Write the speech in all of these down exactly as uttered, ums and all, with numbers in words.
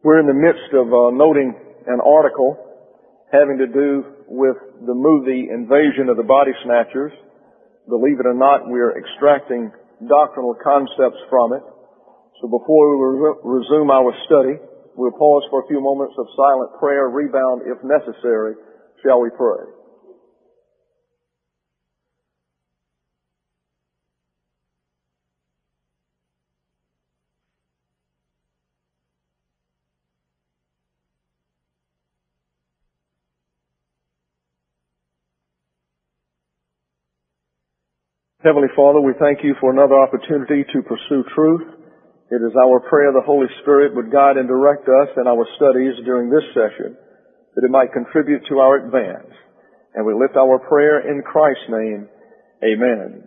We're in the midst of uh, noting an article having to do with the movie Invasion of the Body Snatchers. Believe it or not, we're extracting doctrinal concepts from it. So before we re- resume our study, we'll pause for a few moments of silent prayer, rebound if necessary. Shall we pray? Heavenly Father, we thank you for another opportunity to pursue truth. It is our prayer the Holy Spirit would guide and direct us in our studies during this session, that it might contribute to our advance. And we lift our prayer in Christ's name. Amen.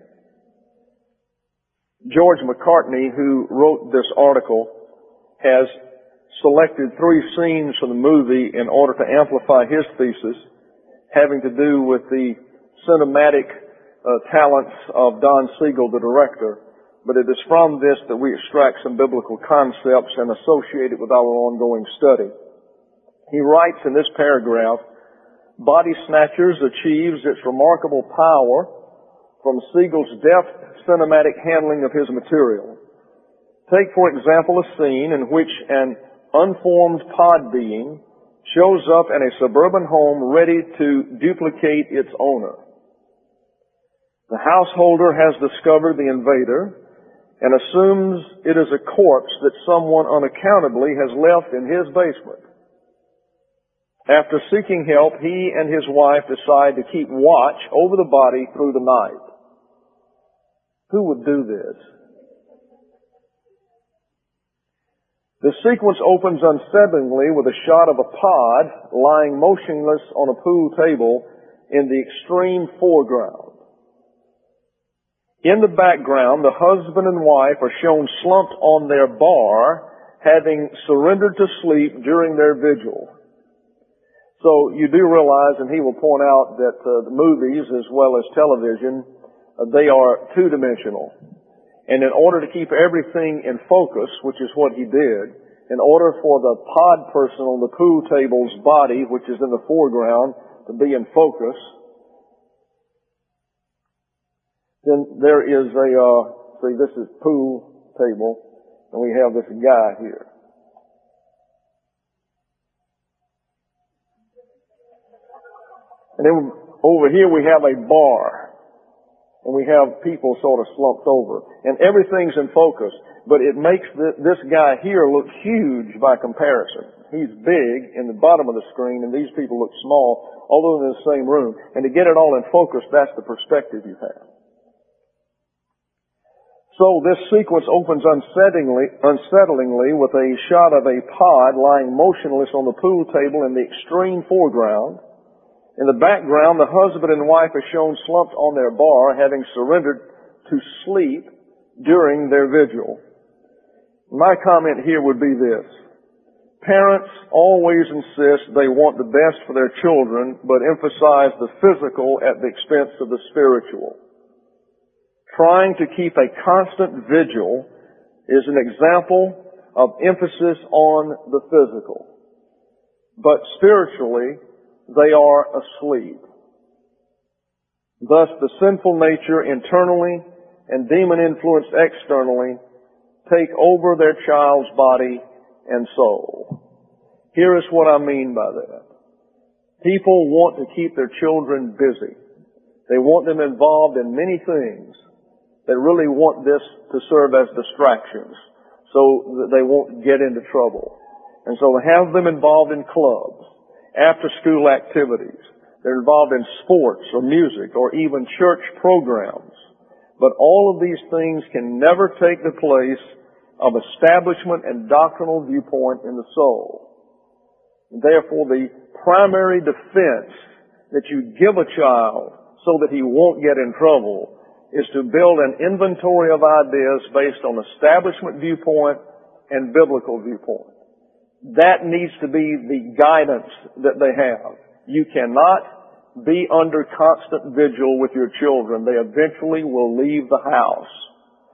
George McCartney, who wrote this article, has selected three scenes from the movie in order to amplify his thesis, having to do with the cinematic Uh, talents of Don Siegel, the director, but it is from this that we extract some biblical concepts and associate it with our ongoing study. He writes in this paragraph, Body Snatchers achieves its remarkable power from Siegel's deft cinematic handling of his material. Take, for example, a scene in which an unformed pod being shows up in a suburban home ready to duplicate its owner. The householder has discovered the invader and assumes it is a corpse that someone unaccountably has left in his basement. After seeking help, he and his wife decide to keep watch over the body through the night. Who would do this? The sequence opens unsettlingly with a shot of a pod lying motionless on a pool table in the extreme foreground. In the background, the husband and wife are shown slumped on their bar, having surrendered to sleep during their vigil. So you do realize, and he will point out, that uh, the movies as well as television, uh, they are two-dimensional. And in order to keep everything in focus, which is what he did, in order for the pod person on the pool table's body, which is in the foreground, to be in focus, then there is a, uh, see, this is pool table, and we have this guy here. And then over here we have a bar, and we have people sort of slumped over, and everything's in focus, but it makes the, this guy here look huge by comparison. He's big in the bottom of the screen, and these people look small, although in the same room. And to get it all in focus, that's the perspective you have. So this sequence opens unsettlingly, unsettlingly with a shot of a pod lying motionless on the pool table in the extreme foreground. In the background, the husband and wife are shown slumped on their bar, having surrendered to sleep during their vigil. My comment here would be this. Parents always insist they want the best for their children, but emphasize the physical at the expense of the spiritual. Trying to keep a constant vigil is an example of emphasis on the physical. But spiritually, they are asleep. Thus, the sinful nature internally and demon influence externally take over their child's body and soul. Here is what I mean by that. People want to keep their children busy. They want them involved in many things. They really want this to serve as distractions so that they won't get into trouble. And so they have them involved in clubs, after-school activities. They're involved in sports or music or even church programs. But all of these things can never take the place of establishment and doctrinal viewpoint in the soul. And therefore, the primary defense that you give a child so that he won't get in trouble is to build an inventory of ideas based on establishment viewpoint and biblical viewpoint. That needs to be the guidance that they have. You cannot be under constant vigil with your children. They eventually will leave the house.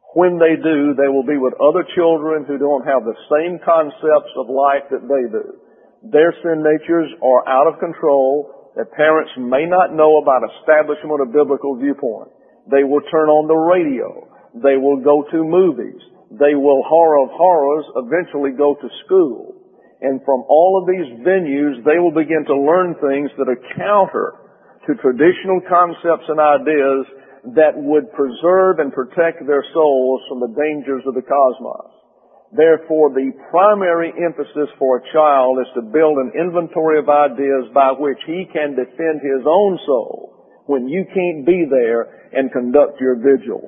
When they do, they will be with other children who don't have the same concepts of life that they do. Their sin natures are out of control that parents may not know about establishment of biblical viewpoint. They will turn on the radio. They will go to movies. They will, horror of horrors, eventually go to school. And from all of these venues, they will begin to learn things that are counter to traditional concepts and ideas that would preserve and protect their souls from the dangers of the cosmos. Therefore, the primary emphasis for a child is to build an inventory of ideas by which he can defend his own soul when you can't be there and conduct your vigil.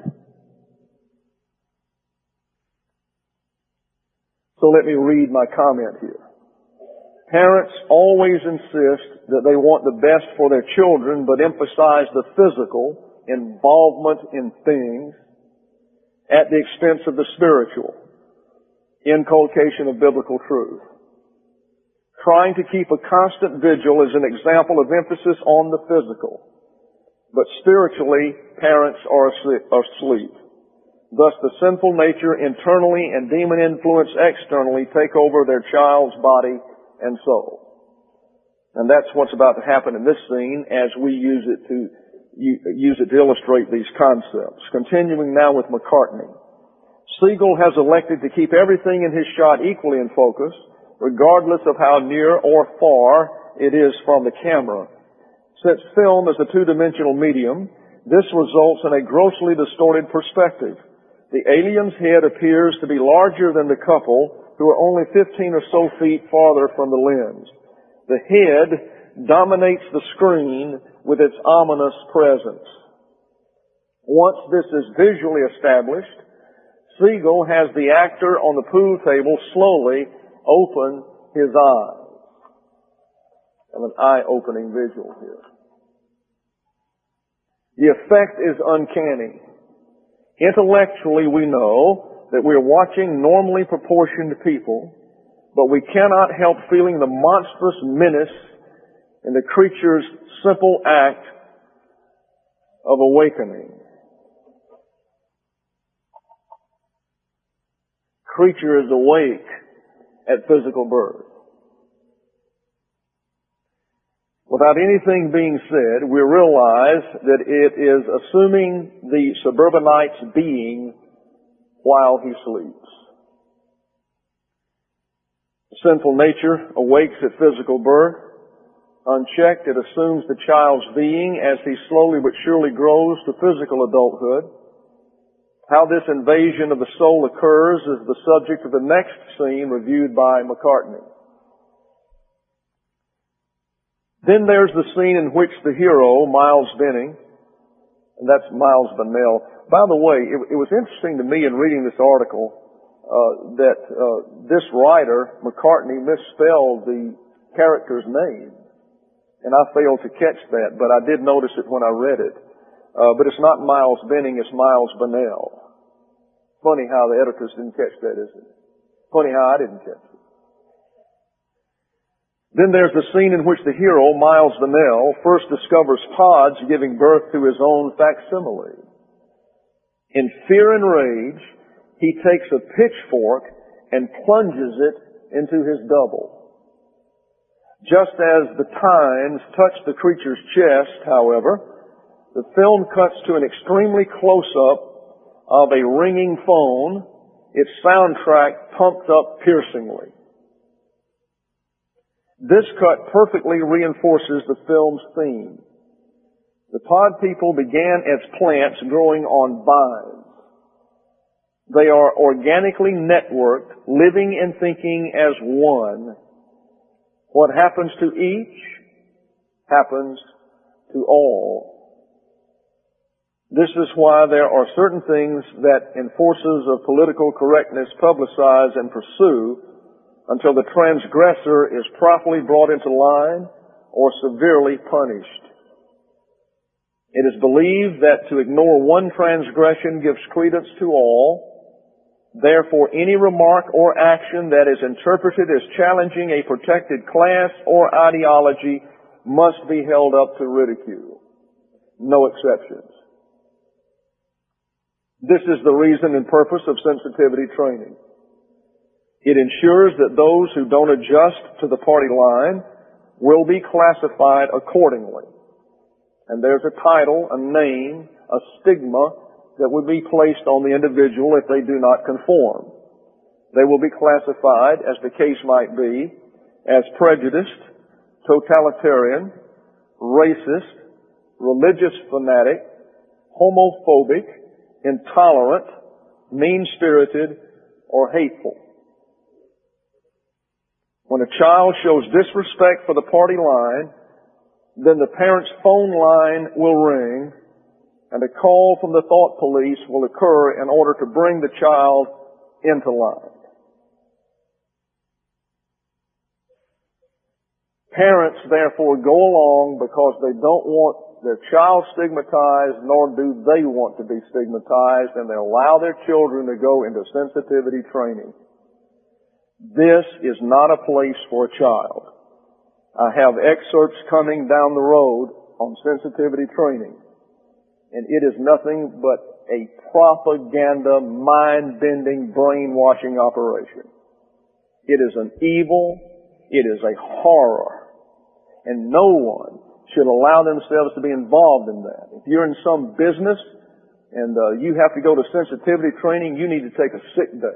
So let me read my comment here. Parents always insist that they want the best for their children, but emphasize the physical involvement in things at the expense of the spiritual inculcation of biblical truth. Trying to keep a constant vigil is an example of emphasis on the physical, but spiritually, parents are asleep. Thus, the sinful nature internally and demon influence externally take over their child's body and soul. And that's what's about to happen in this scene as we use it to use it to illustrate these concepts. Continuing now with McCartney. Siegel has elected to keep everything in his shot equally in focus, regardless of how near or far it is from the camera. Since film is a two-dimensional medium, this results in a grossly distorted perspective. The alien's head appears to be larger than the couple, who are only fifteen or so feet farther from the lens. The head dominates the screen with its ominous presence. Once this is visually established, Siegel has the actor on the pool table slowly open his eyes. I have an eye-opening visual here. The effect is uncanny. Intellectually, we know that we're watching normally proportioned people, but we cannot help feeling the monstrous menace in the creature's simple act of awakening. Creature is awake at physical birth. Without anything being said, we realize that it is assuming the suburbanite's being while he sleeps. The sinful nature awakes at physical birth. Unchecked, it assumes the child's being as he slowly but surely grows to physical adulthood. How this invasion of the soul occurs is the subject of the next scene reviewed by McCartney. Then there's the scene in which the hero, Miles Benning, and that's Miles Bunnell. By the way, it, it was interesting to me in reading this article uh, that uh, this writer, McCartney, misspelled the character's name. And I failed to catch that, but I did notice it when I read it. Uh, but it's not Miles Benning, it's Miles Bunnell. Funny how the editors didn't catch that, isn't it? Funny how I didn't catch it. Then there's the scene in which the hero, Miles Bunnell, first discovers Podge giving birth to his own facsimile. In fear and rage, he takes a pitchfork and plunges it into his double. Just as the tines touch the creature's chest, however, the film cuts to an extremely close-up of a ringing phone, its soundtrack pumped up piercingly. This cut perfectly reinforces the film's theme. The pod people began as plants growing on vines. They are organically networked, living and thinking as one. What happens to each happens to all. This is why there are certain things that enforcers of political correctness publicize and pursue until the transgressor is properly brought into line or severely punished. It is believed that to ignore one transgression gives credence to all. Therefore, any remark or action that is interpreted as challenging a protected class or ideology must be held up to ridicule. No exceptions. This is the reason and purpose of sensitivity training. It ensures that those who don't adjust to the party line will be classified accordingly. And there's a title, a name, a stigma that would be placed on the individual if they do not conform. They will be classified, as the case might be, as prejudiced, totalitarian, racist, religious fanatic, homophobic, intolerant, mean-spirited, or hateful. When a child shows disrespect for the party line, then the parent's phone line will ring and a call from the thought police will occur in order to bring the child into line. Parents, therefore, go along because they don't want their child stigmatized, nor do they want to be stigmatized, and they allow their children to go into sensitivity training. This is not a place for a child. I have excerpts coming down the road on sensitivity training, and it is nothing but a propaganda, mind-bending, brainwashing operation. It is an evil, it is a horror. And no one should allow themselves to be involved in that. If you're in some business and uh, you have to go to sensitivity training, you need to take a sick day.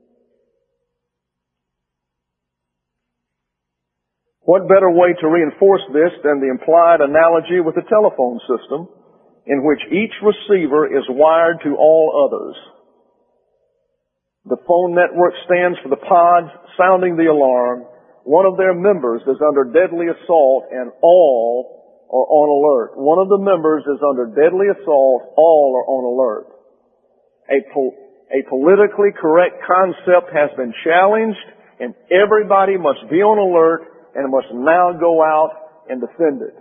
What better way to reinforce this than the implied analogy with the telephone system in which each receiver is wired to all others? The phone network stands for the pods sounding the alarm. One of their members is under deadly assault and all are on alert. One of the members is under deadly assault, all are on alert. A, po- a politically correct concept has been challenged and everybody must be on alert and must now go out and defend it.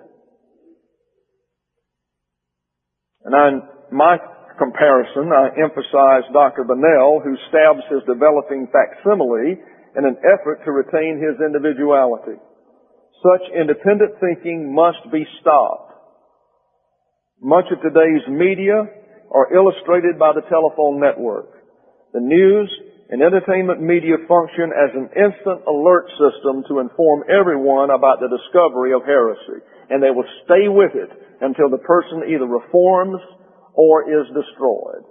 And in my comparison, I emphasize Doctor Bunnell, who stabs his developing facsimile in an effort to retain his individuality. Such independent thinking must be stopped. Much of today's media are illustrated by the telephone network. The news and entertainment media function as an instant alert system to inform everyone about the discovery of heresy, and they will stay with it until the person either reforms or is destroyed.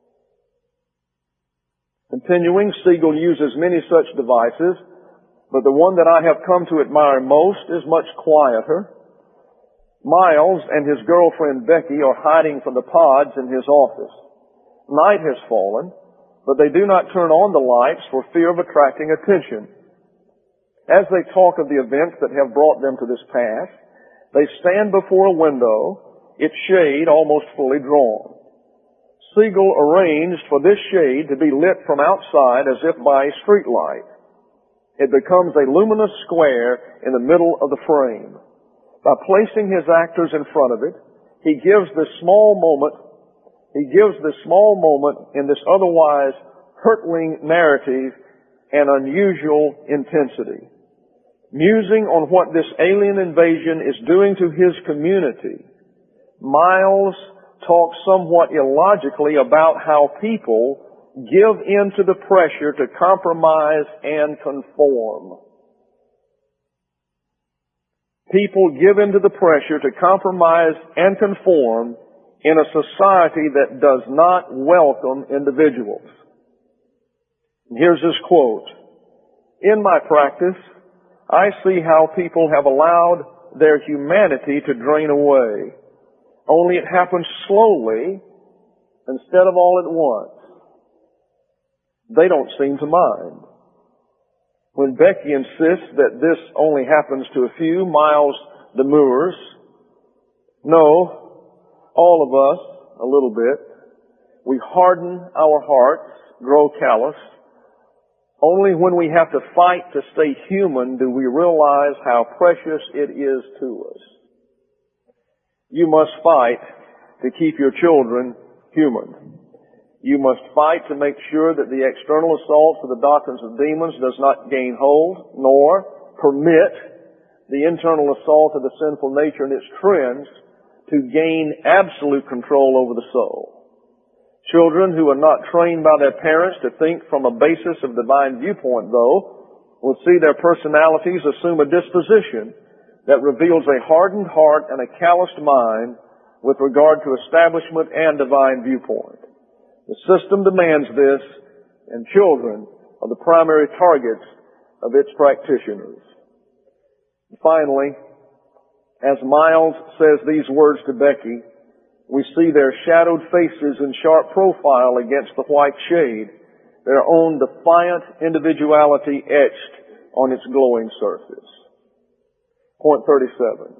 Continuing, Siegel uses many such devices, but the one that I have come to admire most is much quieter. Miles and his girlfriend Becky are hiding from the pods in his office. Night has fallen, but they do not turn on the lights for fear of attracting attention. As they talk of the events that have brought them to this pass, they stand before a window, its shade almost fully drawn. Siegel arranged for this shade to be lit from outside as if by a street light. It becomes a luminous square in the middle of the frame. By placing his actors in front of it, he gives this small moment, he gives this small moment in this otherwise hurtling narrative an unusual intensity. Musing on what this alien invasion is doing to his community, Miles talks somewhat illogically about how people give in to the pressure to compromise and conform. People give in to the pressure to compromise and conform in a society that does not welcome individuals. And here's his quote. In my practice, I see how people have allowed their humanity to drain away. Only it happens slowly instead of all at once. They don't seem to mind. When Becky insists that this only happens to a few, Miles demurs. No, all of us, a little bit. We harden our hearts, grow callous. Only when we have to fight to stay human do we realize how precious it is to us. You must fight to keep your children human. You must fight to make sure that the external assault of the doctrines of demons does not gain hold, nor permit the internal assault of the sinful nature and its trends to gain absolute control over the soul. Children who are not trained by their parents to think from a basis of divine viewpoint, though, will see their personalities assume a disposition that reveals a hardened heart and a calloused mind with regard to establishment and divine viewpoint. The system demands this, and children are the primary targets of its practitioners. Finally, as Miles says these words to Becky, we see their shadowed faces in sharp profile against the white shade, their own defiant individuality etched on its glowing surface. Point thirty-seven.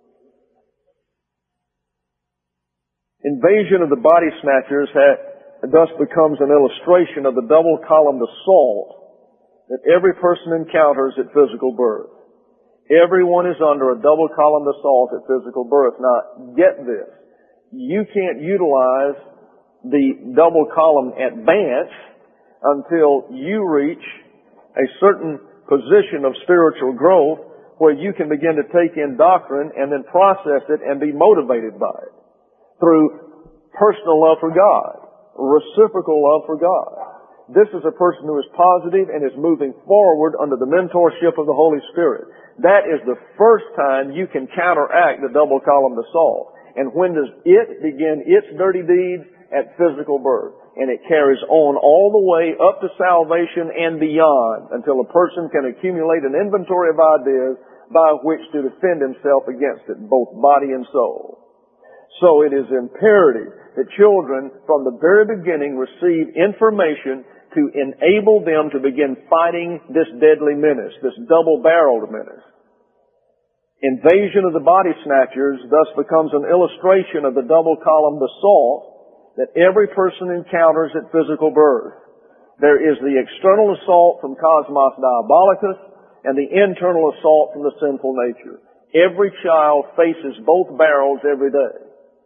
Invasion of the Body Snatchers ha- thus becomes an illustration of the double-columned assault that every person encounters at physical birth. Everyone is under a double-columned assault at physical birth. Now, get this. You can't utilize the double column advance until you reach a certain position of spiritual growth where you can begin to take in doctrine and then process it and be motivated by it through personal love for God, reciprocal love for God. This is a person who is positive and is moving forward under the mentorship of the Holy Spirit. That is the first time you can counteract the double column assault. And when does it begin its dirty deeds? At physical birth. And it carries on all the way up to salvation and beyond until a person can accumulate an inventory of ideas by which to defend himself against it, both body and soul. So it is imperative that children from the very beginning receive information to enable them to begin fighting this deadly menace, this double-barreled menace. Invasion of the Body Snatchers thus becomes an illustration of the double-columned assault that every person encounters at physical birth. There is the external assault from Cosmos Diabolicus and the internal assault from the sinful nature. Every child faces both barrels every day.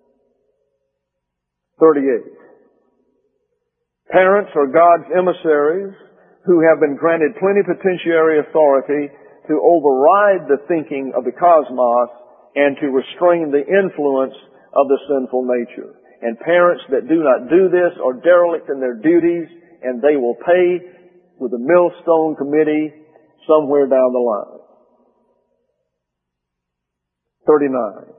thirty-eight. Parents are God's emissaries who have been granted plenipotentiary authority to override the thinking of the cosmos and to restrain the influence of the sinful nature. And parents that do not do this are derelict in their duties, and they will pay with the millstone committee somewhere down the line. thirty-nine.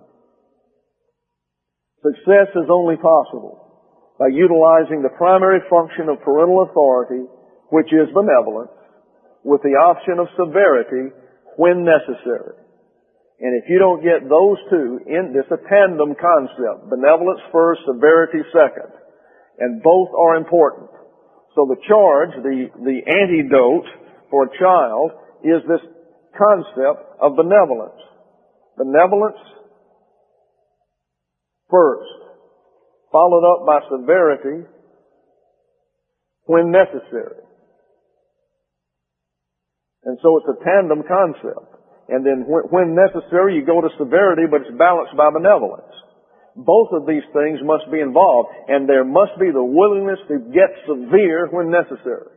Success is only possible by utilizing the primary function of parental authority, which is benevolence, with the option of severity when necessary. And if you don't get those two, in this a tandem concept, benevolence first, severity second. And both are important. So the charge, the, the antidote for a child is this concept of benevolence. Benevolence first, followed up by severity when necessary. And so it's a tandem concept. And then when necessary, you go to severity, but it's balanced by benevolence. Both of these things must be involved, and there must be the willingness to get severe when necessary.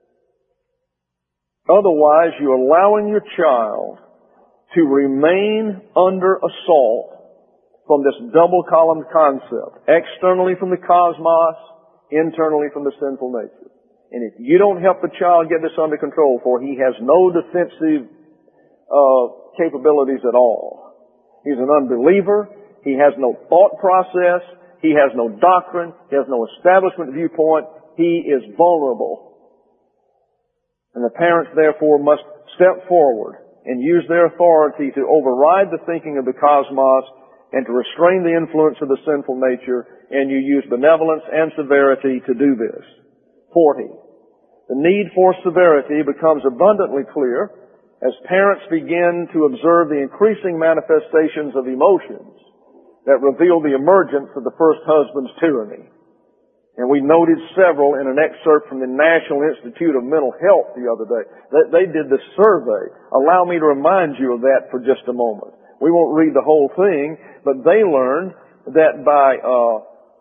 Otherwise, you're allowing your child to remain under assault from this double-columned concept, externally from the cosmos, internally from the sinful nature. And if you don't help the child get this under control, for he has no defensive uh, capabilities at all. He's an unbeliever. He has no thought process. He has no doctrine. He has no establishment viewpoint. He is vulnerable. And the parents, therefore, must step forward and use their authority to override the thinking of the cosmos and to restrain the influence of the sinful nature, and you use benevolence and severity to do this. forty. The need for severity becomes abundantly clear as parents begin to observe the increasing manifestations of emotions that reveal the emergence of the first husband's tyranny. And we noted several in an excerpt from the National Institute of Mental Health the other day. They, they did this survey. Allow me to remind you of that for just a moment. We won't read the whole thing, but they learned that by uh,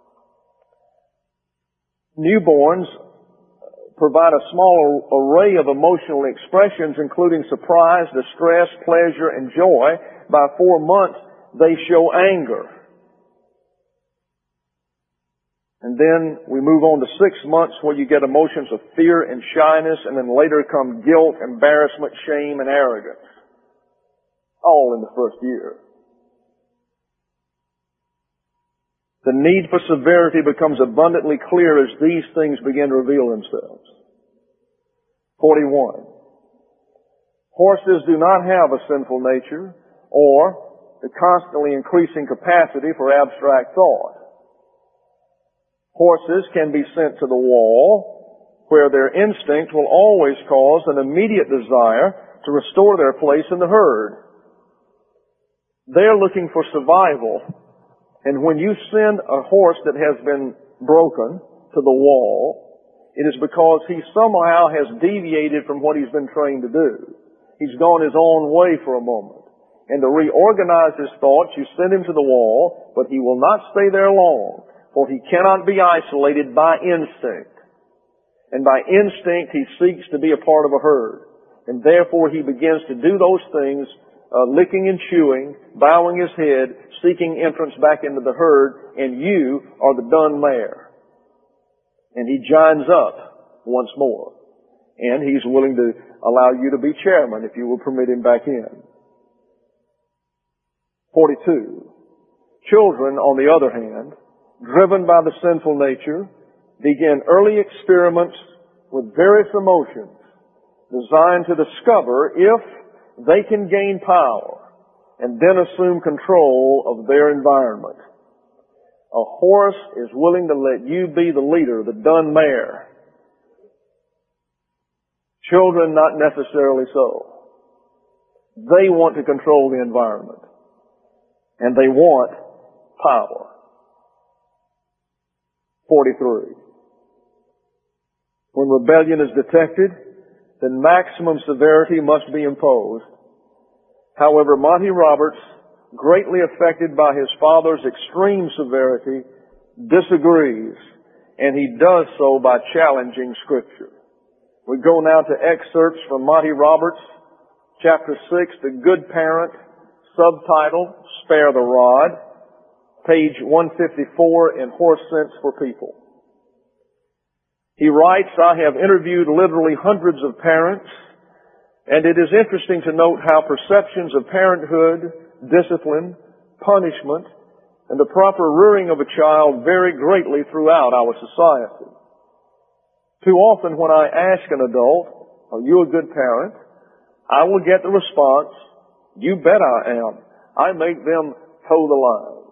newborns provide a small array of emotional expressions, including surprise, distress, pleasure, and joy. By four months, they show anger. And then we move on to six months where you get emotions of fear and shyness, and then later come guilt, embarrassment, shame, and arrogance. All in the first year. The need for severity becomes abundantly clear as these things begin to reveal themselves. forty-one. Horses do not have a sinful nature or the constantly increasing capacity for abstract thought. Horses can be sent to the wall where their instinct will always cause an immediate desire to restore their place in the herd. They're looking for survival. And when you send a horse that has been broken to the wall, it is because he somehow has deviated from what he's been trained to do. He's gone his own way for a moment. And to reorganize his thoughts, you send him to the wall, but he will not stay there long, for he cannot be isolated by instinct. And by instinct, he seeks to be a part of a herd. And therefore, he begins to do those things, uh, licking and chewing, bowing his head, seeking entrance back into the herd, and you are the dun mare. And he gines up once more. And he's willing to allow you to be chairman if you will permit him back in. forty-two. Children, on the other hand, driven by the sinful nature, begin early experiments with various emotions designed to discover if they can gain power and then assume control of their environment. A horse is willing to let you be the leader, the dun mare. Children, not necessarily so. They want to control the environment. And they want power. forty-three. When rebellion is detected, then maximum severity must be imposed. However, Monty Roberts, greatly affected by his father's extreme severity, disagrees, and he does so by challenging Scripture. We go now to excerpts from Monty Roberts, chapter six, The Good Parent, subtitle, Spare the Rod, page one fifty-four in Horse Sense for People. He writes, I have interviewed literally hundreds of parents, and it is interesting to note how perceptions of parenthood, discipline, punishment, and the proper rearing of a child vary greatly throughout our society. Too often when I ask an adult, are you a good parent? I will get the response, you bet I am. I make them toe the line.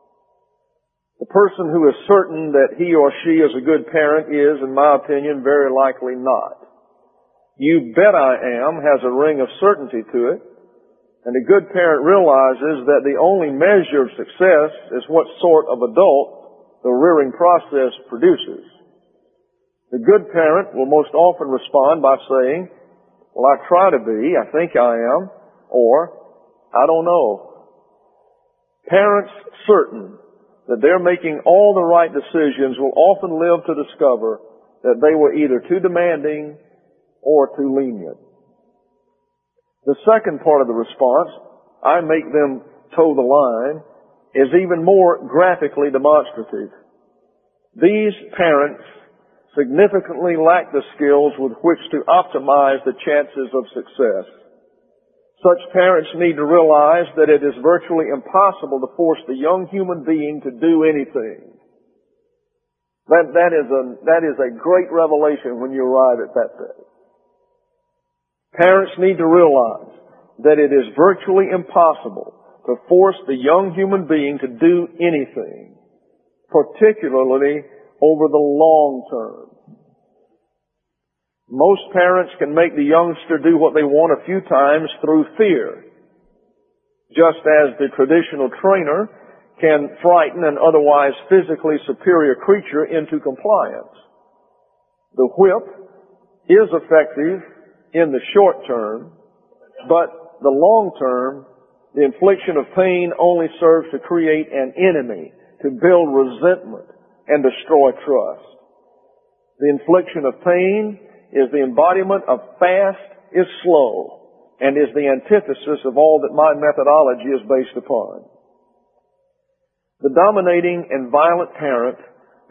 The person who is certain that he or she is a good parent is, in my opinion, very likely not. You bet I am has a ring of certainty to it, and a good parent realizes that the only measure of success is what sort of adult the rearing process produces. The good parent will most often respond by saying, well, I try to be, I think I am, or, I don't know. Parents certain that they're making all the right decisions will often live to discover that they were either too demanding or too lenient. The second part of the response, I make them toe the line, is even more graphically demonstrative. These parents significantly lack the skills with which to optimize the chances of success. Such parents need to realize that it is virtually impossible to force the young human being to do anything. That, that is a, that is a great revelation when you arrive at that day. Parents need to realize that it is virtually impossible to force the young human being to do anything, particularly over the long term. Most parents can make the youngster do what they want a few times through fear, just as the traditional trainer can frighten an otherwise physically superior creature into compliance. The whip is effective in the short term, but the long term, the infliction of pain only serves to create an enemy, to build resentment and destroy trust. The infliction of pain is the embodiment of fast is slow and is the antithesis of all that my methodology is based upon. The dominating and violent parent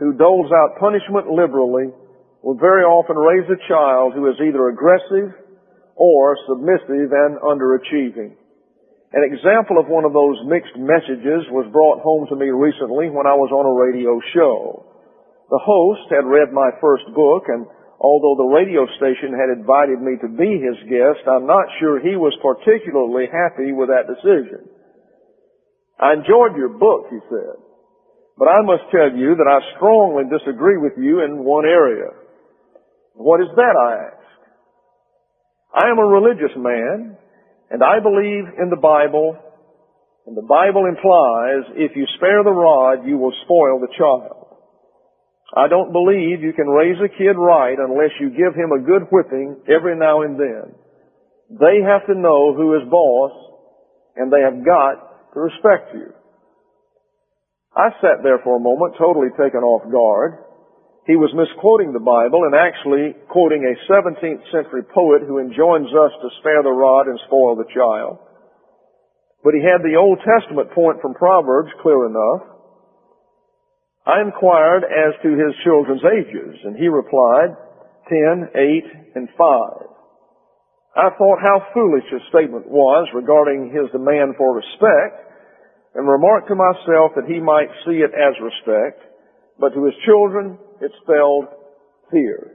who doles out punishment liberally will very often raise a child who is either aggressive or submissive and underachieving. An example of one of those mixed messages was brought home to me recently when I was on a radio show. The host had read my first book, and although the radio station had invited me to be his guest, I'm not sure he was particularly happy with that decision. I enjoyed your book, he said, but I must tell you that I strongly disagree with you in one area. What is that, I asked. I am a religious man, and I believe in the Bible, and the Bible implies if you spare the rod, you will spoil the child. I don't believe you can raise a kid right unless you give him a good whipping every now and then. They have to know who is boss, and they have got to respect you. I sat there for a moment, totally taken off guard. He was misquoting the Bible and actually quoting a seventeenth century poet who enjoins us to spare the rod and spoil the child. But he had the Old Testament point from Proverbs clear enough. I inquired as to his children's ages, and he replied, ten, eight, and five. I thought how foolish his statement was regarding his demand for respect, and remarked to myself that he might see it as respect, but to his children it spelled fear.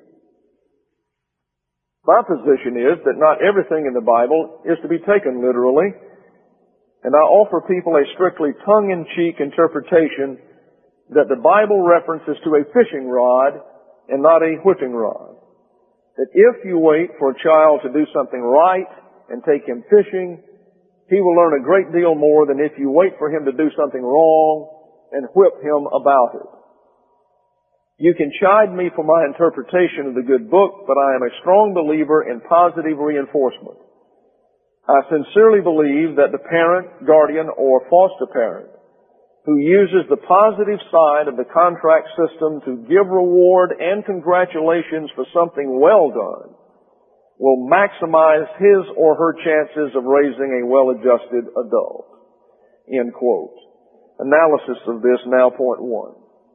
My position is that not everything in the Bible is to be taken literally, and I offer people a strictly tongue-in-cheek interpretation that the Bible references to a fishing rod and not a whipping rod. That if you wait for a child to do something right and take him fishing, he will learn a great deal more than if you wait for him to do something wrong and whip him about it. You can chide me for my interpretation of the good book, but I am a strong believer in positive reinforcement. I sincerely believe that the parent, guardian, or foster parent who uses the positive side of the contract system to give reward and congratulations for something well done will maximize his or her chances of raising a well-adjusted adult. End quote. Analysis of this now, point one.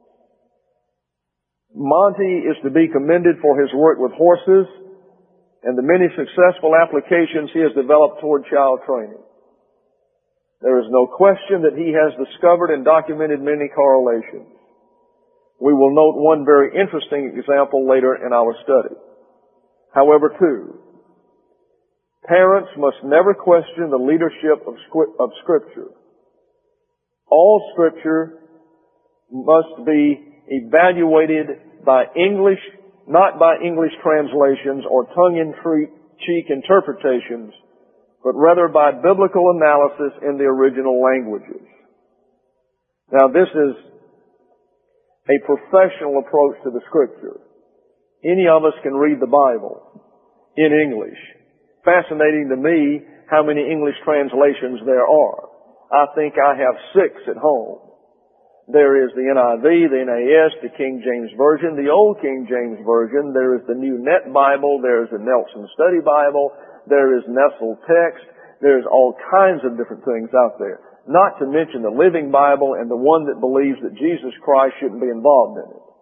Monty is to be commended for his work with horses and the many successful applications he has developed toward child training. There is no question that he has discovered and documented many correlations. We will note one very interesting example later in our study. However, two, parents must never question the leadership of Scripture. All Scripture must be evaluated by English, not by English translations or tongue-in-cheek interpretations, but rather by biblical analysis in the original languages. Now, this is a professional approach to the Scripture. Any of us can read the Bible in English. Fascinating to me how many English translations there are. I think I have six at home. There is the N I V, the N A S, the King James Version, the Old King James Version. There is the New Net Bible. There is the Nelson Study Bible. There is Nestle Text. There's all kinds of different things out there. Not to mention the Living Bible and the one that believes that Jesus Christ shouldn't be involved in it.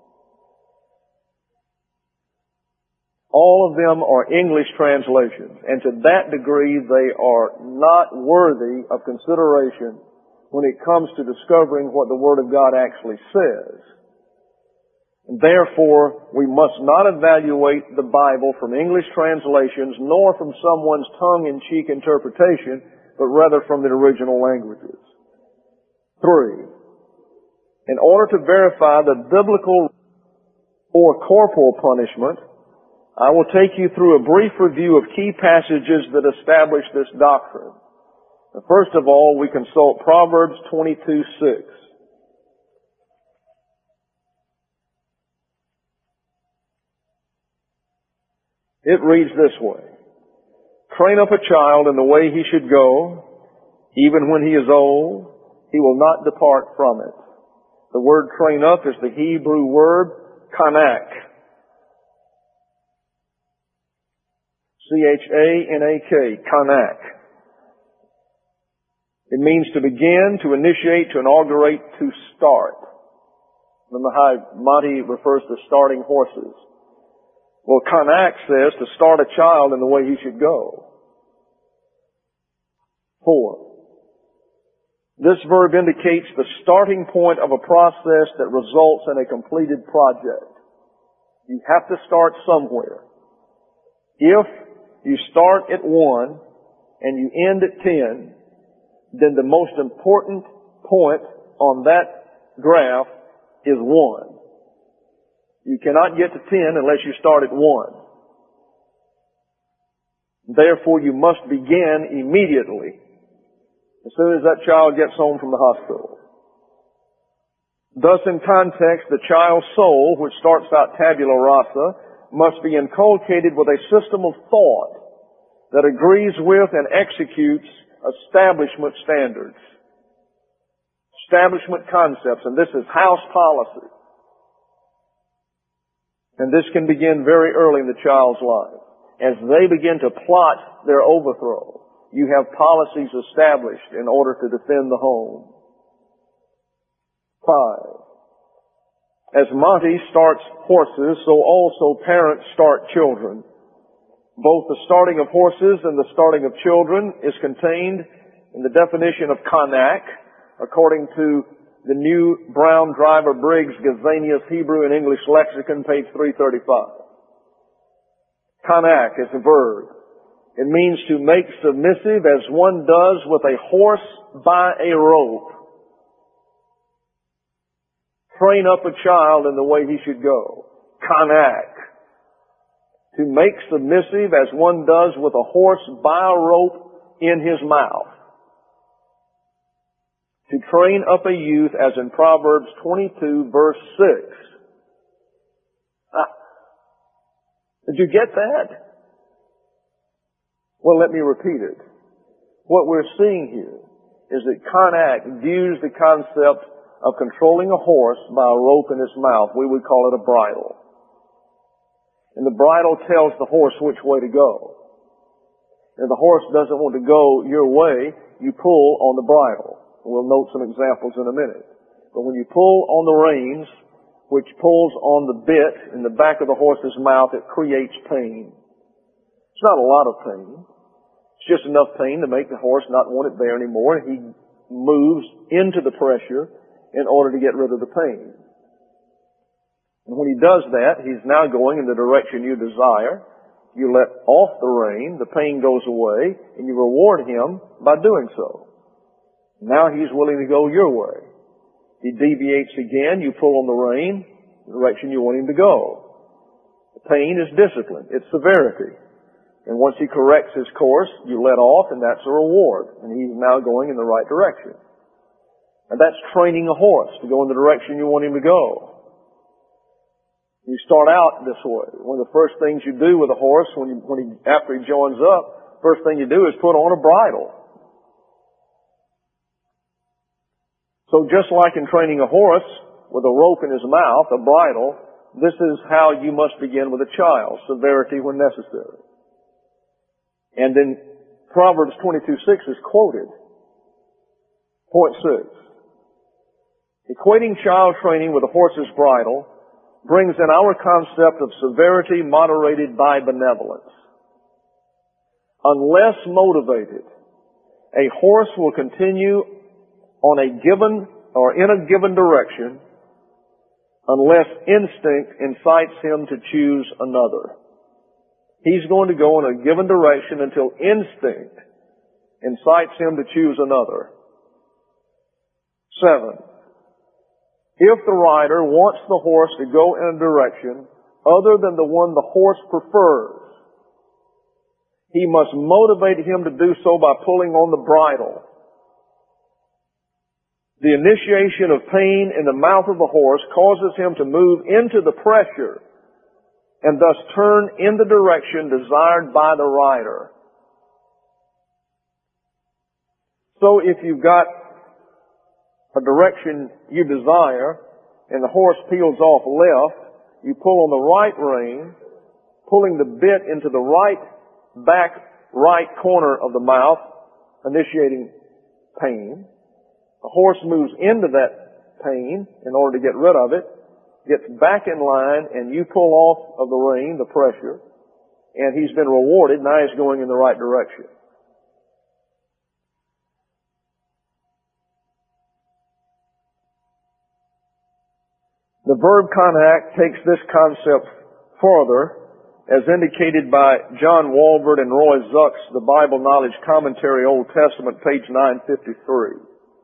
All of them are English translations, and to that degree they are not worthy of consideration when it comes to discovering what the Word of God actually says. And therefore, we must not evaluate the Bible from English translations nor from someone's tongue-in-cheek interpretation, but rather from the original languages. Three, in order to verify the biblical or corporal punishment, I will take you through a brief review of key passages that establish this doctrine. First of all, we consult Proverbs twenty-two six. It reads this way: Train up a child in the way he should go, even when he is old, he will not depart from it. The word train up is the Hebrew word kanak. C H A N A K, kanak. It means to begin, to initiate, to inaugurate, to start. Remember how Monty refers to starting horses. Well, Kanak says to start a child in the way he should go. Four. This verb indicates the starting point of a process that results in a completed project. You have to start somewhere. If you start at one and you end at ten, then the most important point on that graph is one. You cannot get to ten unless you start at one. Therefore, you must begin immediately, as soon as that child gets home from the hospital. Thus, in context, the child's soul, which starts out tabula rasa, must be inculcated with a system of thought that agrees with and executes establishment standards, establishment concepts, and this is house policy. And this can begin very early in the child's life. As they begin to plot their overthrow, you have policies established in order to defend the home. Five. As Monty starts horses, so also parents start children. Both the starting of horses and the starting of children is contained in the definition of Kanak, according to the New Brown Driver Briggs Gesenius Hebrew and English Lexicon, page three thirty-five. Kanak is a verb. It means to make submissive as one does with a horse by a rope. Train up a child in the way he should go. Kanak. To make submissive as one does with a horse by a rope in his mouth. To train up a youth as in Proverbs twenty-two verse six. Ah, did you get that? Well, let me repeat it. What we're seeing here is that Kanak views the concept of controlling a horse by a rope in his mouth. We would call it a bridle. And the bridle tells the horse which way to go. If the horse doesn't want to go your way, you pull on the bridle. We'll note some examples in a minute. But when you pull on the reins, which pulls on the bit in the back of the horse's mouth, it creates pain. It's not a lot of pain. It's just enough pain to make the horse not want it there anymore. He moves into the pressure in order to get rid of the pain. And when he does that, he's now going in the direction you desire. You let off the rein, the pain goes away, and you reward him by doing so. Now he's willing to go your way. He deviates again, you pull on the rein, the direction you want him to go. The pain is discipline, it's severity. And once he corrects his course, you let off, and that's a reward. And he's now going in the right direction. And that's training a horse to go in the direction you want him to go. You start out this way. One of the first things you do with a horse when, you, when he, after he joins up, first thing you do is put on a bridle. So just like in training a horse with a rope in his mouth, a bridle, this is how you must begin with a child, severity when necessary. And then Proverbs twenty-two six is quoted. Point six. Equating child training with a horse's bridle brings in our concept of severity moderated by benevolence. Unless motivated, a horse will continue on a given or in a given direction unless instinct incites him to choose another. He's going to go in a given direction until instinct incites him to choose another. Seven. If the rider wants the horse to go in a direction other than the one the horse prefers, he must motivate him to do so by pulling on the bridle. The initiation of pain in the mouth of the horse causes him to move into the pressure and thus turn in the direction desired by the rider. So if you've got a direction you desire and the horse peels off left, you pull on the right rein, pulling the bit into the right back right corner of the mouth, initiating pain. The horse moves into that pain in order to get rid of it, gets back in line, and you pull off of the rein, the pressure, and he's been rewarded. Now he's going in the right direction. The verb konak takes this concept further, as indicated by John Walvoord and Roy Zuck's The Bible Knowledge Commentary, Old Testament, page nine fifty-three.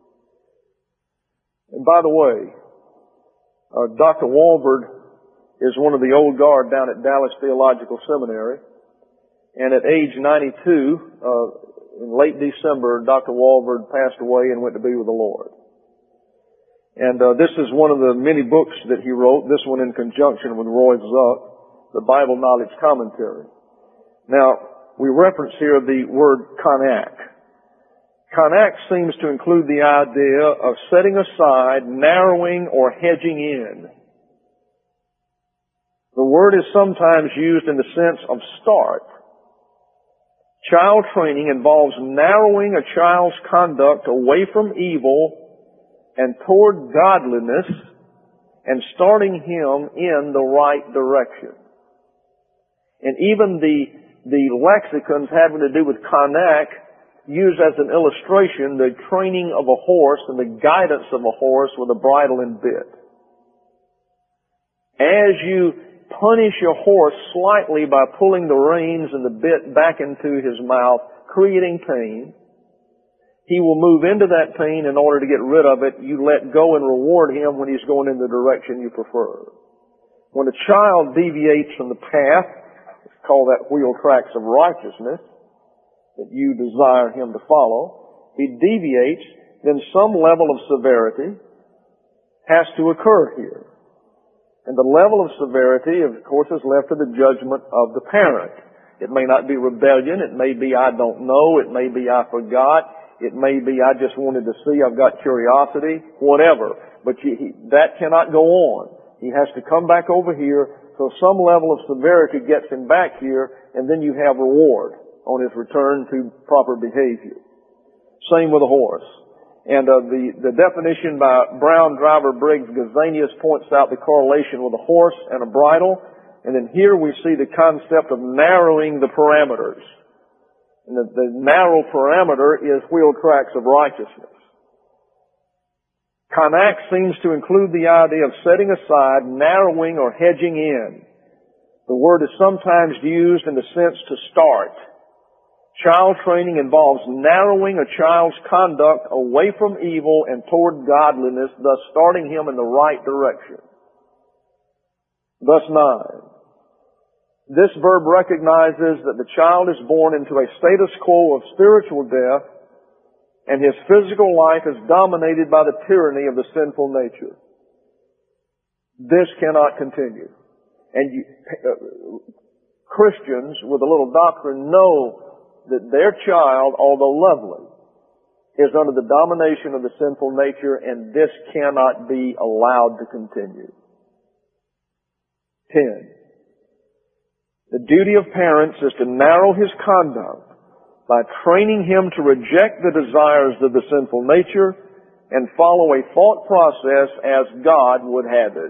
And by the way, uh, Doctor Walvoord is one of the old guard down at Dallas Theological Seminary. And at age ninety-two, uh, in late December, Doctor Walvoord passed away and went to be with the Lord. And uh, this is one of the many books that he wrote, this one in conjunction with Roy Zuck, the Bible Knowledge Commentary. Now, we reference here the word konak. Konak seems to include the idea of setting aside, narrowing, or hedging in. The word is sometimes used in the sense of start. Child training involves narrowing a child's conduct away from evil and toward godliness, and starting him in the right direction. And even the, the lexicons having to do with konak use as an illustration the training of a horse and the guidance of a horse with a bridle and bit. As you punish your horse slightly by pulling the reins and the bit back into his mouth, creating pain, he will move into that pain in order to get rid of it. You let go and reward him when he's going in the direction you prefer. When a child deviates from the path, let's call that wheel tracks of righteousness, that you desire him to follow, he deviates, then some level of severity has to occur here. And the level of severity, of course, is left to the judgment of the parent. It may not be rebellion. It may be I don't know. It may be I forgot. It may be I just wanted to see. I've got curiosity. Whatever. But you, he, that cannot go on. He has to come back over here so some level of severity gets him back here, and then you have reward on his return to proper behavior. Same with a horse. And uh, the, the definition by Brown, Driver, Briggs, Gesenius points out the correlation with a horse and a bridle. And then here we see the concept of narrowing the parameters. And the, the narrow parameter is wheel tracks of righteousness. Konak seems to include the idea of setting aside, narrowing, or hedging in. The word is sometimes used in the sense to start. Child training involves narrowing a child's conduct away from evil and toward godliness, thus starting him in the right direction. Verse nine. This verb recognizes that the child is born into a status quo of spiritual death, and his physical life is dominated by the tyranny of the sinful nature. This cannot continue. And you, uh, Christians with a little doctrine know that their child, although lovely, is under the domination of the sinful nature, and this cannot be allowed to continue. Ten. The duty of parents is to narrow his conduct by training him to reject the desires of the sinful nature and follow a thought process as God would have it.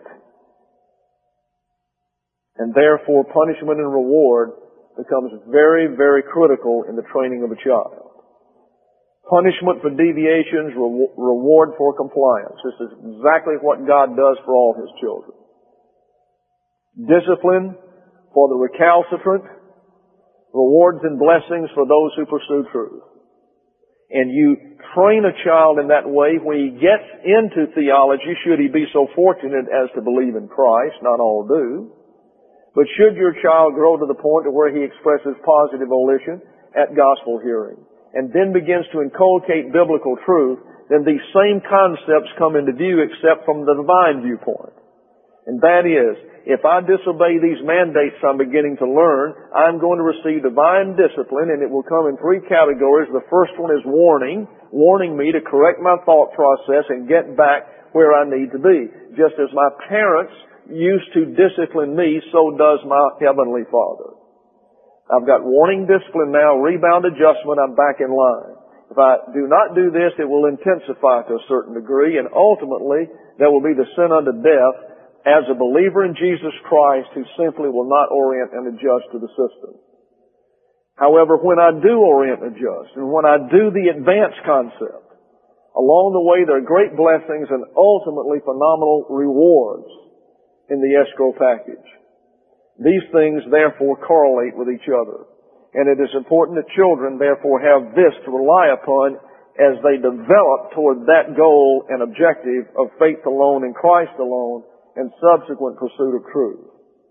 And therefore, punishment and reward becomes very, very critical in the training of a child. Punishment for deviations, re- reward for compliance. This is exactly what God does for all His children. Discipline for the recalcitrant, rewards and blessings for those who pursue truth. And you train a child in that way when he gets into theology, should he be so fortunate as to believe in Christ. Not all do. But should your child grow to the point to where he expresses positive volition at gospel hearing, and then begins to inculcate biblical truth, then these same concepts come into view except from the divine viewpoint. And that is, if I disobey these mandates I'm beginning to learn, I'm going to receive divine discipline, and it will come in three categories. The first one is warning, warning me to correct my thought process and get back where I need to be. Just as my parents used to discipline me, so does my Heavenly Father. I've got warning, discipline now, rebound, adjustment, I'm back in line. If I do not do this, it will intensify to a certain degree, and ultimately there will be the sin unto death as a believer in Jesus Christ who simply will not orient and adjust to the system. However, when I do orient and adjust, and when I do the advanced concept, along the way there are great blessings and ultimately phenomenal rewards in the escrow package. These things therefore correlate with each other. And it is important that children therefore have this to rely upon as they develop toward that goal and objective of faith alone in Christ alone and subsequent pursuit of truth.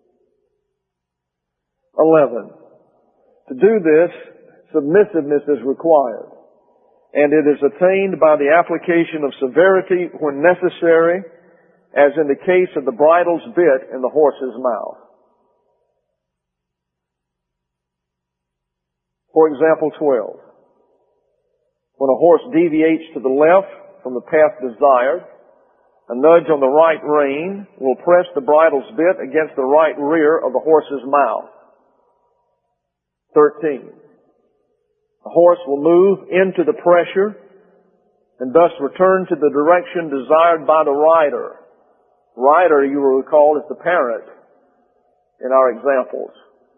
Eleven. To do this, submissiveness is required, and it is attained by the application of severity when necessary, as in the case of the bridle's bit in the horse's mouth. For example, twelve. When a horse deviates to the left from the path desired, a nudge on the right rein will press the bridle's bit against the right rear of the horse's mouth. thirteen. The horse will move into the pressure and thus return to the direction desired by the rider. Rider, you will recall, is the parent in our examples.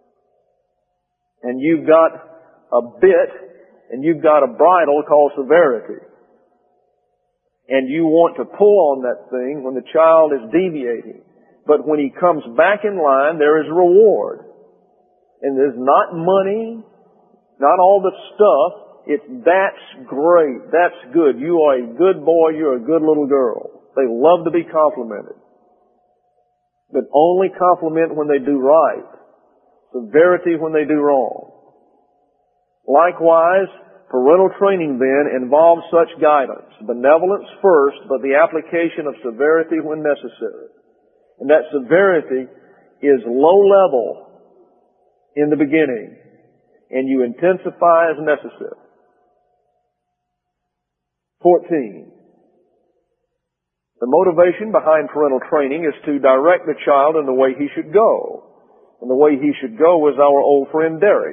And you've got a bit and you've got a bridle called severity. And you want to pull on that thing when the child is deviating. But when he comes back in line, there is reward. And there's not money, not all the stuff. It's, that's great. That's good. You are a good boy. You're a good little girl. They love to be complimented. But only compliment when they do right. Severity when they do wrong. Likewise, parental training then involves such guidance. Benevolence first, but the application of severity when necessary. And that severity is low level in the beginning, and you intensify as necessary. fourteen. The motivation behind parental training is to direct the child in the way he should go. And the way he should go is our old friend Derek.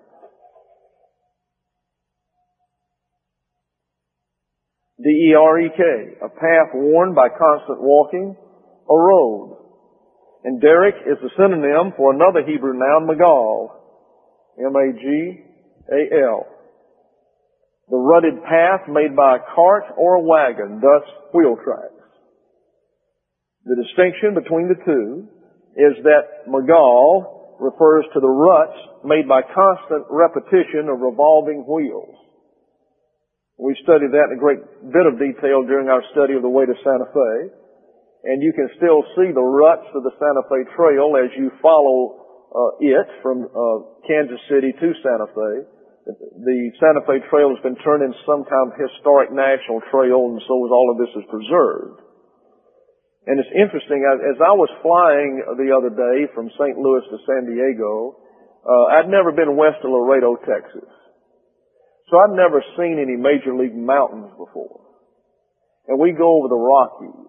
D E R E K, a path worn by constant walking, a road. And Derek is the synonym for another Hebrew noun, Magal, M A G A L. The rutted path made by a cart or a wagon, thus wheel tracks. The distinction between the two is that Magal refers to the ruts made by constant repetition of revolving wheels. We studied that in a great bit of detail during our study of the way to Santa Fe. And you can still see the ruts of the Santa Fe Trail as you follow uh, it from uh, Kansas City to Santa Fe. The Santa Fe Trail has been turned into some kind of historic national trail, and so all of this is preserved. And it's interesting, as I was flying the other day from Saint Louis to San Diego, uh, I'd never been west of Laredo, Texas. So I'd never seen any major league mountains before. And we go over the Rockies.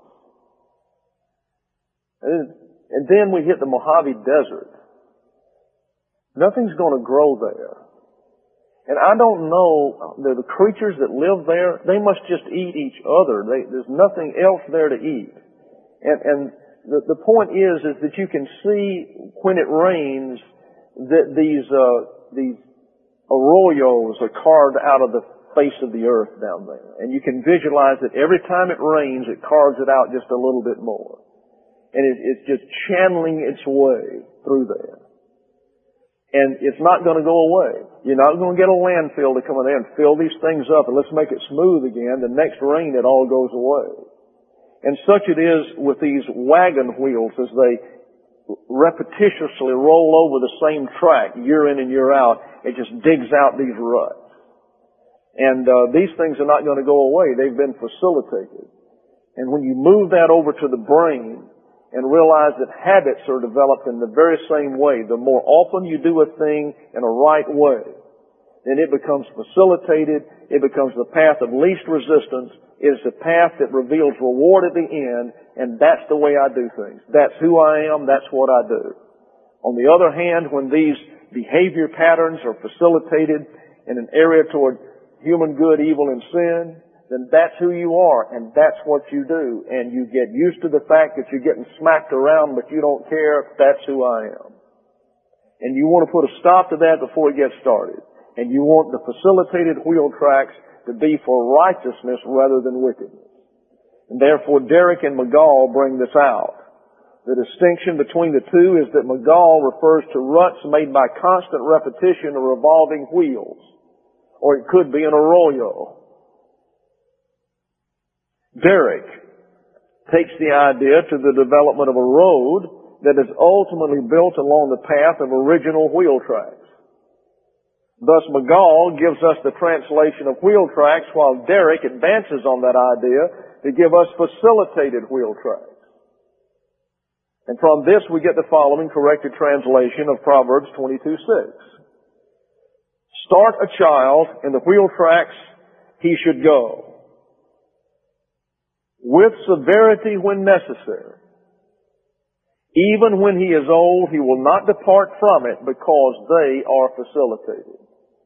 And then we hit the Mojave Desert. Nothing's going to grow there. And I don't know, the, the creatures that live there, they must just eat each other. They, there's nothing else there to eat. And, and the, the point is, is that you can see when it rains that these, uh, these arroyos are carved out of the face of the earth down there. And you can visualize that every time it rains, it carves it out just a little bit more. And it, it's just channeling its way through there. And it's not going to go away. You're not going to get a landfill to come in there and fill these things up and let's make it smooth again. The next rain, it all goes away. And such it is with these wagon wheels as they repetitiously roll over the same track year in and year out. It just digs out these ruts. And uh, these things are not going to go away. They've been facilitated. And when you move that over to the brain and realize that habits are developed in the very same way, the more often you do a thing in a right way, then it becomes facilitated. It becomes the path of least resistance. It is the path that reveals reward at the end, and that's the way I do things. That's who I am. That's what I do. On the other hand, when these behavior patterns are facilitated in an area toward human good, evil, and sin, then that's who you are, and that's what you do. And you get used to the fact that you're getting smacked around, but you don't care. That's who I am. And you want to put a stop to that before it gets started. And you want the facilitated wheel tracks to be for righteousness rather than wickedness. And therefore, Derrick and McGall bring this out. The distinction between the two is that McGall refers to ruts made by constant repetition of revolving wheels, or it could be an arroyo. Derrick takes the idea to the development of a road that is ultimately built along the path of original wheel tracks. Thus, McGall gives us the translation of wheel tracks, while Derrick advances on that idea to give us facilitated wheel tracks. And from this we get the following corrected translation of Proverbs twenty-two six. Start a child in the wheel tracks he should go, with severity when necessary. Even when he is old, he will not depart from it because they are facilitated.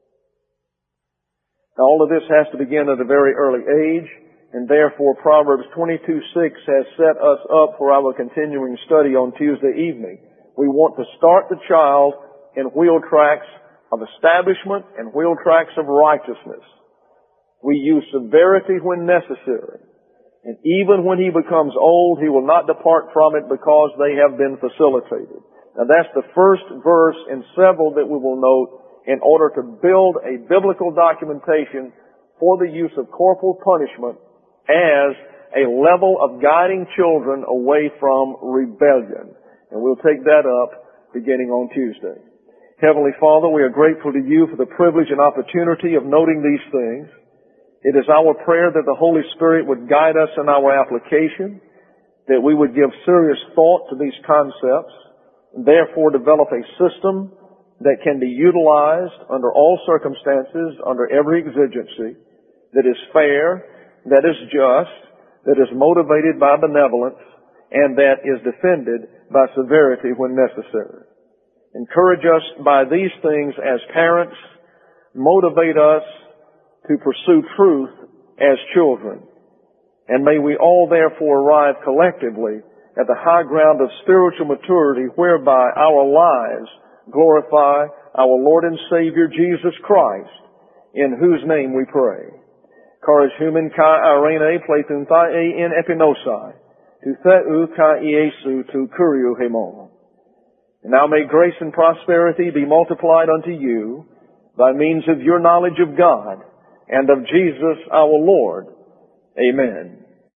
Now, all of this has to begin at a very early age, and therefore Proverbs twenty-two six has set us up for our continuing study on Tuesday evening. We want to start the child in wheel tracks of establishment and wheel tracks of righteousness. We use severity when necessary. And even when he becomes old, he will not depart from it because they have been facilitated. Now that's the first verse in several that we will note in order to build a biblical documentation for the use of corporal punishment as a level of guiding children away from rebellion. And we'll take that up beginning on Tuesday. Heavenly Father, we are grateful to you for the privilege and opportunity of noting these things. It is our prayer that the Holy Spirit would guide us in our application, that we would give serious thought to these concepts, and therefore develop a system that can be utilized under all circumstances, under every exigency, that is fair, that is just, that is motivated by benevolence, and that is defended by severity when necessary. Encourage us by these things as parents. Motivate us to pursue truth as children. And may we all therefore arrive collectively at the high ground of spiritual maturity whereby our lives glorify our Lord and Savior Jesus Christ, in whose name we pray. Charis human kai arene pleithun thai en epinosai, tu theu kai iesu tu kuriu hemon. And now may grace and prosperity be multiplied unto you by means of your knowledge of God and of Jesus our Lord. Amen.